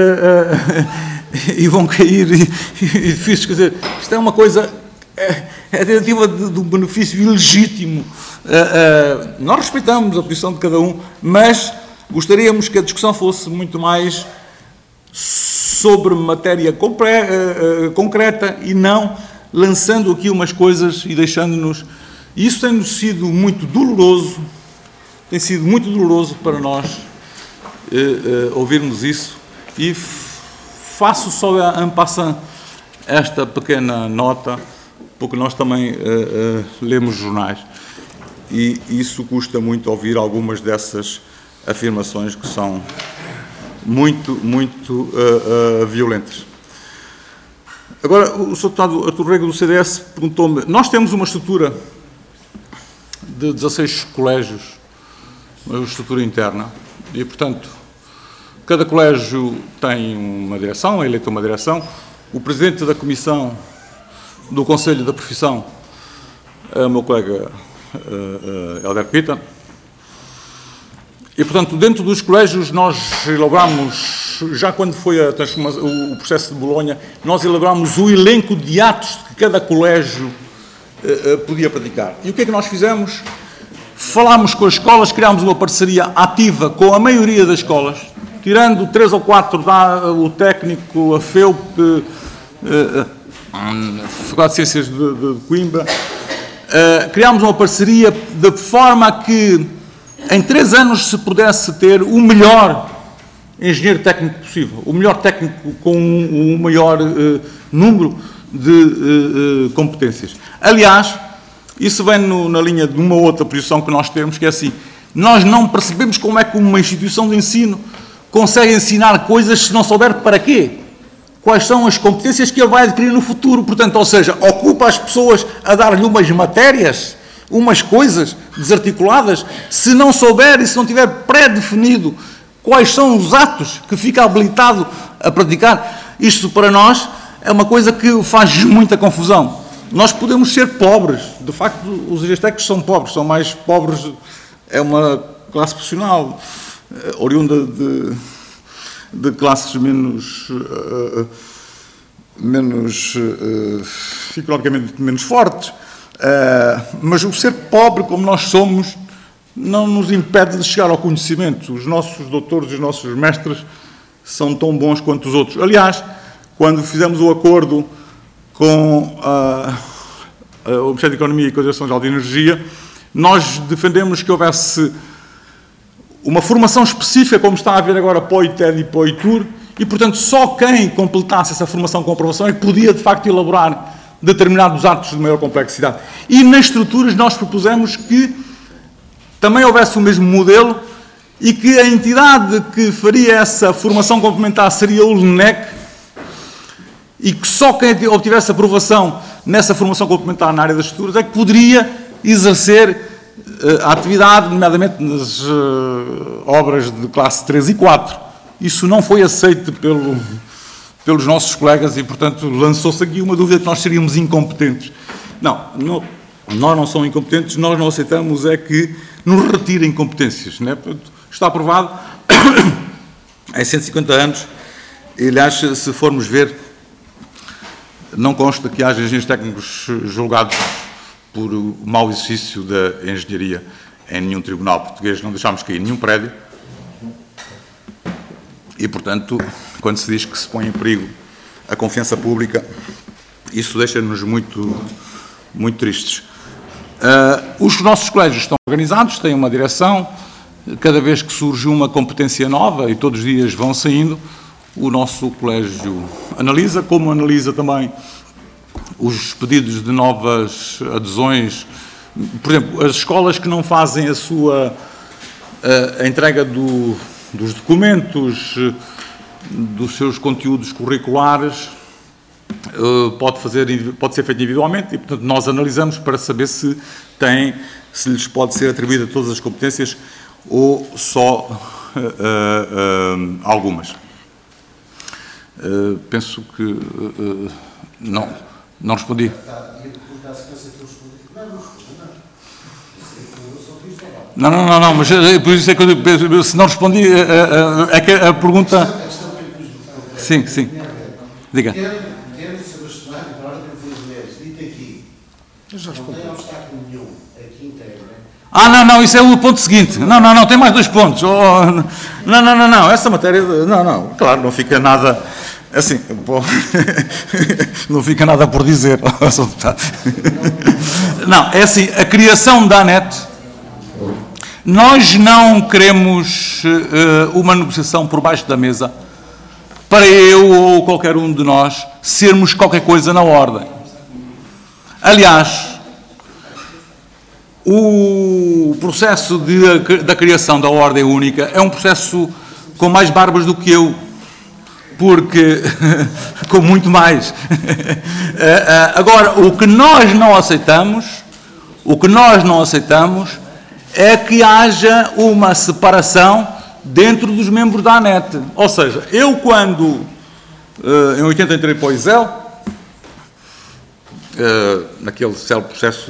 edifícios. Quer dizer, isto é uma coisa, é a tentativa de um benefício ilegítimo. Nós respeitamos a posição de cada um, mas gostaríamos que a discussão fosse muito mais sobre matéria concreta e não lançando aqui umas coisas e deixando-nos... Isso tem sido muito doloroso, para nós ouvirmos isso, e faço só en passant esta pequena nota, porque nós também lemos jornais, e isso custa muito ouvir algumas dessas afirmações que são muito violentas. Agora, o Sr. Deputado Artur Rego, do CDS, perguntou-me, nós temos uma estrutura de 16 colégios, uma estrutura interna, e, portanto, cada colégio tem uma direção, é eleito uma direção, o Presidente da Comissão do Conselho da Profissão é o meu colega Helder Pita, e, portanto, dentro dos colégios nós elaboramos, já quando foi o processo de Bolonha, nós elaboramos o elenco de atos que cada colégio podia praticar. E o que é que nós fizemos? Falámos com as escolas, criámos uma parceria ativa com a maioria das escolas, tirando 3 ou 4 o técnico, a FEUP, a Faculdade de Ciências de Coimbra, criámos uma parceria de forma a que em 3 anos se pudesse ter o melhor engenheiro técnico possível, o melhor técnico com o maior número de competências. Aliás, isso vem na linha de uma outra posição que nós temos, que é assim, nós não percebemos como é que uma instituição de ensino consegue ensinar coisas se não souber para quê. Quais são as competências que ele vai adquirir no futuro. Portanto, ou seja, ocupa as pessoas a dar-lhe umas matérias, umas coisas desarticuladas, se não souber e se não tiver pré-definido quais são os atos que fica habilitado a praticar. Isto, para nós, é uma coisa que faz muita confusão. Nós podemos ser pobres, de facto, os engenheiros técnicos são pobres, são mais pobres, é uma classe profissional, oriunda de classes economicamente menos fortes, mas o ser pobre, como nós somos, não nos impede de chegar ao conhecimento. Os nossos doutores e os nossos mestres são tão bons quanto os outros. Aliás, quando fizemos o acordo com o Ministério da Economia e com a Direção-Geral de Energia, nós defendemos que houvesse uma formação específica, como está a haver agora para o ITED e para o ITUR, e, portanto, só quem completasse essa formação com aprovação é que podia, de facto, elaborar determinados atos de maior complexidade. E nas estruturas nós propusemos que também houvesse o mesmo modelo e que a entidade que faria essa formação complementar seria o LNEC, e que só quem obtivesse aprovação nessa formação complementar na área das estruturas é que poderia exercer a atividade, nomeadamente nas obras de classe 3 e 4. Isso não foi aceito pelos nossos colegas e, portanto, lançou-se aqui uma dúvida que nós seríamos incompetentes. Não, nós não somos incompetentes, nós não aceitamos é que nos retirem competências. Não é? Está aprovado há 150 anos, e, aliás, se formos ver, não consta que haja engenheiros técnicos julgados por mau exercício da engenharia em nenhum tribunal português, não deixámos cair nenhum prédio e, portanto, quando se diz que se põe em perigo a confiança pública, isso deixa-nos muito tristes. Os nossos colégios estão organizados, têm uma direção, cada vez que surge uma competência nova, e todos os dias vão saindo, o nosso colégio analisa, como analisa também os pedidos de novas adesões. Por exemplo, as escolas que não fazem a entrega dos documentos, dos seus conteúdos curriculares, pode ser feito individualmente e, portanto, nós analisamos para saber se lhes pode ser atribuída todas as competências ou só algumas. Penso que não respondi. Não, mas por isso é que eu, se não respondi, é que a pergunta... Sim, diga. Tendo o seu bastonário da Ordem dos Engenheiros dito aqui, não tem obstáculo nenhum aqui integra. Não, isso é o ponto seguinte. Não, tem mais 2 pontos. Não, essa matéria, claro, não fica nada, assim, não fica nada por dizer. Não, é assim, a criação da ANET, nós não queremos uma negociação por baixo da mesa para eu ou qualquer um de nós sermos qualquer coisa na ordem. Aliás, o processo da criação da ordem única é um processo com mais barbas do que eu, porque com muito mais. Agora, o que nós não aceitamos é que haja uma separação dentro dos membros da ANET. Ou seja, eu quando, em 80, entrei para o ISEL, naquele célebre processo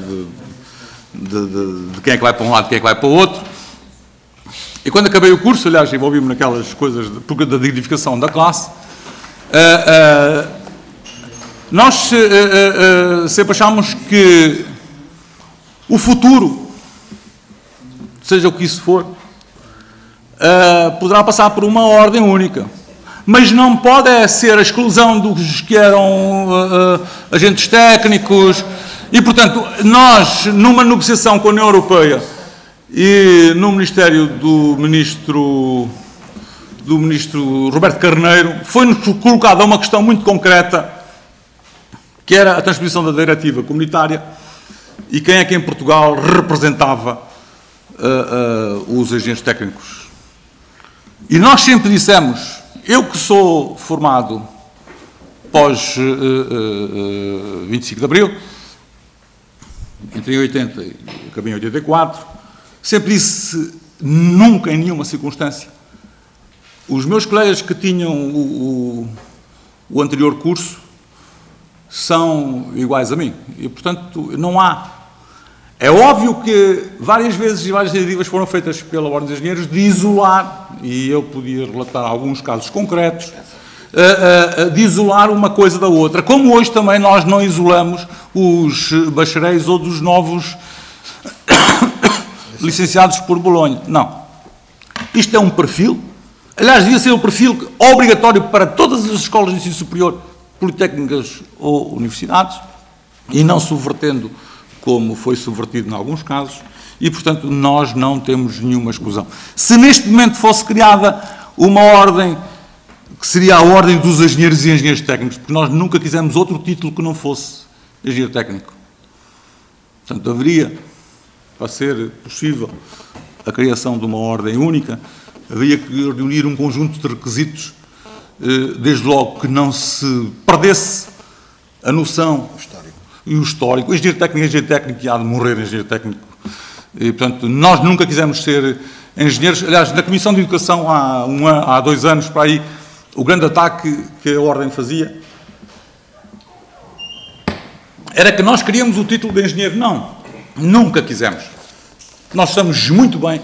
de quem é que vai para um lado, quem é que vai para o outro, e quando acabei o curso, aliás, envolvi-me naquelas coisas da dignificação da classe, nós sempre achámos que o futuro, seja o que isso for, poderá passar por uma ordem única. Mas não pode ser a exclusão dos que eram agentes técnicos. E, portanto, nós, numa negociação com a União Europeia e no Ministério do Ministro Roberto Carneiro, foi-nos colocada uma questão muito concreta, que era a transposição da diretiva comunitária e quem é que em Portugal representava os agentes técnicos. E nós sempre dissemos, eu que sou formado pós 25 de Abril, entrei em 80 e acabei em 84, sempre disse, nunca em nenhuma circunstância, os meus colegas que tinham o anterior curso são iguais a mim. E, portanto, não há. É óbvio que várias vezes e várias iniciativas foram feitas pela Ordem dos Engenheiros de isolar, e eu podia relatar alguns casos concretos, de isolar uma coisa da outra. Como hoje também nós não isolamos os bacharéis ou dos novos licenciados por Bolonha. Não. Isto é um perfil. Aliás, devia ser um perfil obrigatório para todas as escolas de ensino superior, politécnicas ou universidades, e não subvertendo como foi subvertido em alguns casos, e, portanto, nós não temos nenhuma exclusão. Se neste momento fosse criada uma ordem, que seria a ordem dos engenheiros e engenheiros técnicos, porque nós nunca quisemos outro título que não fosse engenheiro técnico. Portanto, haveria, para ser possível a criação de uma ordem única, havia que reunir um conjunto de requisitos, desde logo que não se perdesse a noção e o histórico. O engenheiro técnico que há de morrer engenheiro técnico. E, portanto, nós nunca quisemos ser engenheiros. Aliás, na Comissão de Educação, há 2 anos, para aí, o grande ataque que a Ordem fazia era que nós queríamos o título de engenheiro. Não, nunca quisemos. Nós estamos muito bem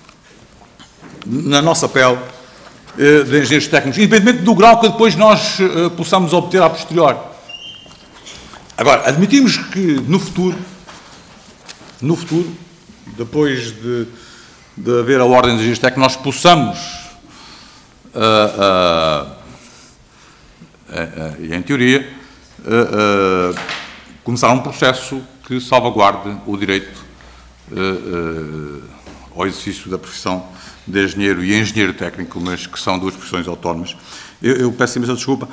na nossa pele de engenheiros técnicos, independentemente do grau que depois nós possamos obter a posteriori. Agora, admitimos que no futuro, depois de haver a ordem de engenheiros técnicos, nós possamos, em teoria, começar um processo que salvaguarde o direito ao exercício da profissão de engenheiro e engenheiro técnico, mas que são 2 profissões autónomas. Eu peço imensa desculpa.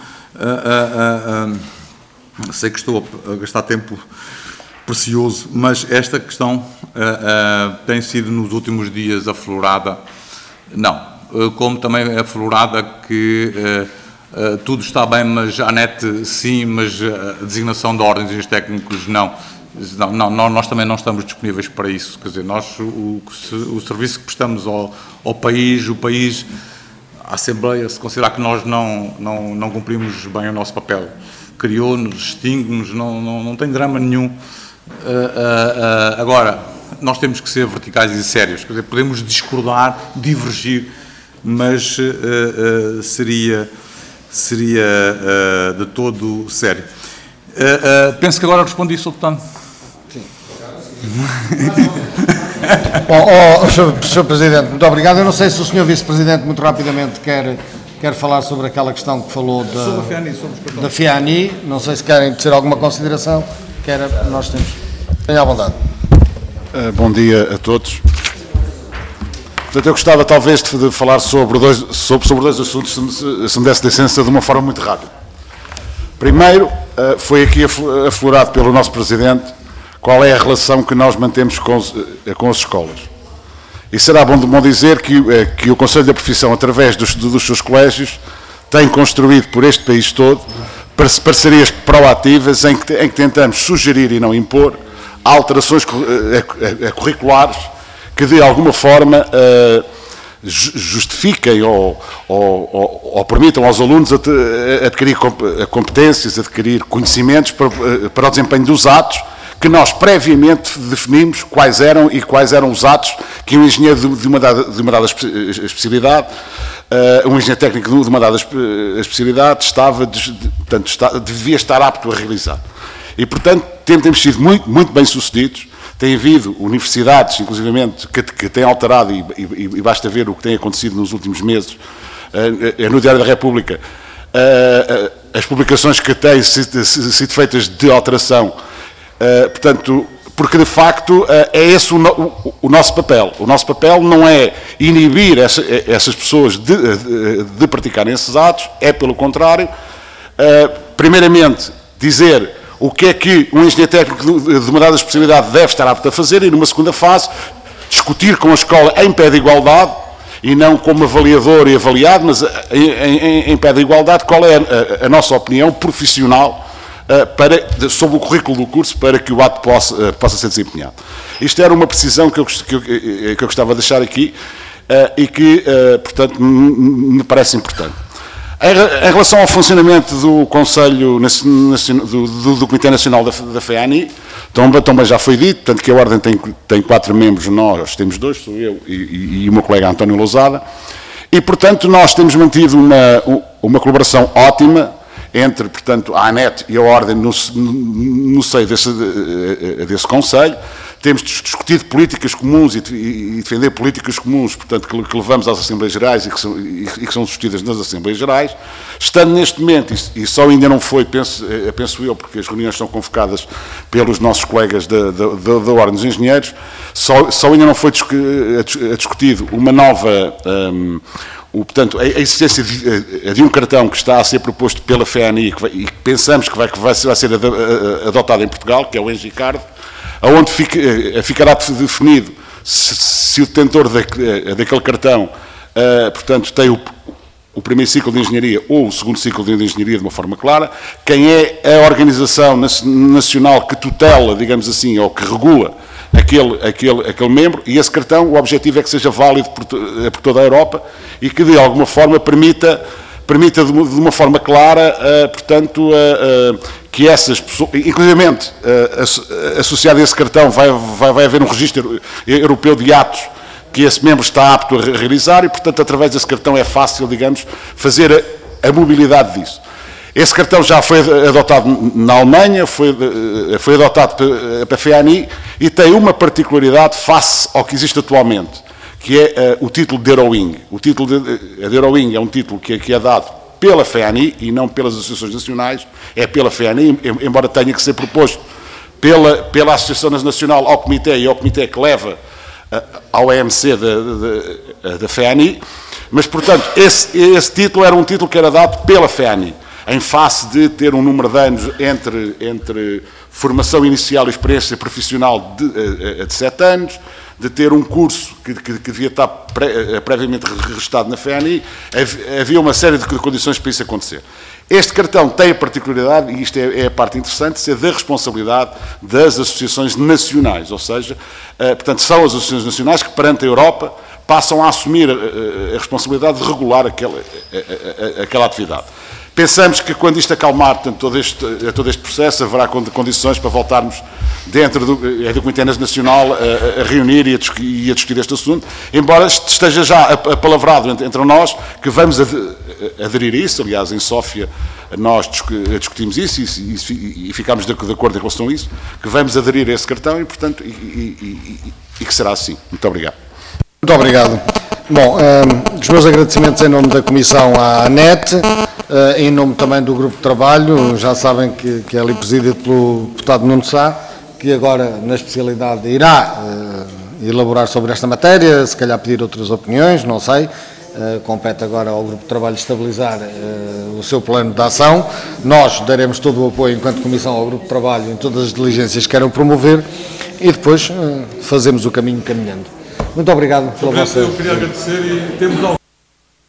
Sei que estou a gastar tempo precioso, mas esta questão tem sido nos últimos dias aflorada. Não, como também é aflorada que tudo está bem, mas a ANET sim, mas a designação da ordem dos engenheiros técnicos não. Não, nós também não estamos disponíveis para isso. Quer dizer, nós, o serviço que prestamos ao país, a Assembleia, se considerar que nós não cumprimos bem o nosso papel, criou-nos, extingue-nos, não tem drama nenhum. Agora, nós temos que ser verticais e sérios. Quer dizer, podemos discordar, divergir, mas seria de todo sério. Penso que agora respondi, Sr. Deputado. Sim. Bom, Sr. Presidente, muito obrigado. Eu não sei se o Sr. Vice-Presidente, muito rapidamente, quer falar sobre aquela questão que falou da FIANI. Não sei se querem tecer alguma consideração. Nós temos. Tenha à vontade. Bom dia a todos. Portanto, eu gostava talvez de falar sobre dois assuntos, se me desse licença, de uma forma muito rápida. Primeiro, foi aqui aflorado pelo nosso Presidente qual é a relação que nós mantemos com as escolas. E será bom dizer que o Conselho da Profissão, através dos seus colégios, tem construído por este país todo parcerias proativas em que tentamos sugerir e não impor alterações curriculares que, de alguma forma, justifiquem ou permitam aos alunos adquirir competências, adquirir conhecimentos para o desempenho dos atos que nós previamente definimos quais eram os atos que um engenheiro de uma dada especialidade, um engenheiro técnico de uma dada especialidade devia estar apto a realizar. E, portanto, temos sido muito bem-sucedidos. Tem havido universidades, inclusivamente, que têm alterado, e basta ver o que tem acontecido nos últimos meses, no Diário da República, as publicações que têm sido feitas de alteração, portanto, porque de facto é esse o nosso papel. O nosso papel não é inibir essas pessoas de praticarem esses atos, é pelo contrário, primeiramente, dizer o que é que um engenheiro técnico de uma dada especialidade deve estar apto a fazer e, numa segunda fase, discutir com a escola em pé de igualdade, e não como avaliador e avaliado, mas em pé de igualdade, qual é a nossa opinião profissional sobre o currículo do curso para que o ato possa ser desempenhado. Isto era uma precisão que eu gostava de deixar aqui e que, portanto, me parece importante. Em relação ao funcionamento do Conselho do Comitê Nacional da FEANI, também já foi dito, portanto, que a Ordem tem 4 membros, nós temos 2, sou eu e o meu colega António Lousada, e, portanto, nós temos mantido uma colaboração ótima entre, portanto, a ANET e a Ordem no seio desse Conselho. Temos discutido políticas comuns e defender políticas comuns, portanto, que levamos às Assembleias Gerais e que são discutidas nas Assembleias Gerais. Estando neste momento, e só ainda não foi, penso eu, porque as reuniões são convocadas pelos nossos colegas da Ordem dos Engenheiros, só ainda não foi discutido uma nova... portanto, a existência de um cartão que está a ser proposto pela FEANI e que pensamos que vai ser adotado em Portugal, que é o ENGICARD, onde ficará definido se o detentor daquele cartão, portanto, tem o primeiro ciclo de engenharia ou o segundo ciclo de engenharia de uma forma clara, quem é a organização nacional que tutela, digamos assim, ou que regula aquele membro, e esse cartão, o objetivo é que seja válido por toda a Europa e que, de alguma forma, permita de uma forma clara, portanto, que essas pessoas, inclusivamente associado a esse cartão, vai haver um registro europeu de atos que esse membro está apto a realizar e, portanto, através desse cartão é fácil, digamos, fazer a mobilidade disso. Esse cartão já foi adotado na Alemanha, foi adotado pela FEANI e tem uma particularidade face ao que existe atualmente, que é o título de Eurowing. O título de Eurowing é um título que é dado pela FEANI e não pelas associações nacionais, é pela FEANI, embora tenha que ser proposto pela Associação Nacional ao Comitê e ao Comitê que leva ao EMC da FEANI, mas, portanto, esse título era um título que era dado pela FEANI, em face de ter um número de anos entre formação inicial e experiência profissional de 7 anos, de ter um curso que devia estar previamente registado na FEANI, havia uma série de condições para isso acontecer. Este cartão tem a particularidade, e isto é a parte interessante, de ser da responsabilidade das associações nacionais, ou seja, portanto, são as associações nacionais que, perante a Europa, passam a assumir a responsabilidade de regular aquela atividade. Pensamos que quando isto acalmar todo este processo, haverá condições para voltarmos dentro do Comitê Nacional a reunir e a discutir este assunto, embora esteja já apalavrado entre nós que vamos aderir a isso. Aliás, em Sófia nós discutimos isso e ficámos de acordo em relação a isso, que vamos aderir a esse cartão e, portanto, que será assim. Muito obrigado. Muito obrigado. Bom, os meus agradecimentos em nome da Comissão à ANET, em nome também do Grupo de Trabalho, já sabem que é ali presidido pelo deputado Nuno Sá, que agora, na especialidade, irá elaborar sobre esta matéria, se calhar pedir outras opiniões, não sei. Compete agora ao Grupo de Trabalho estabilizar o seu plano de ação. Nós daremos todo o apoio, enquanto Comissão, ao Grupo de Trabalho em todas as diligências que queiram promover e depois fazemos o caminho caminhando. Muito obrigado pela vossa... Eu queria agradecer e temos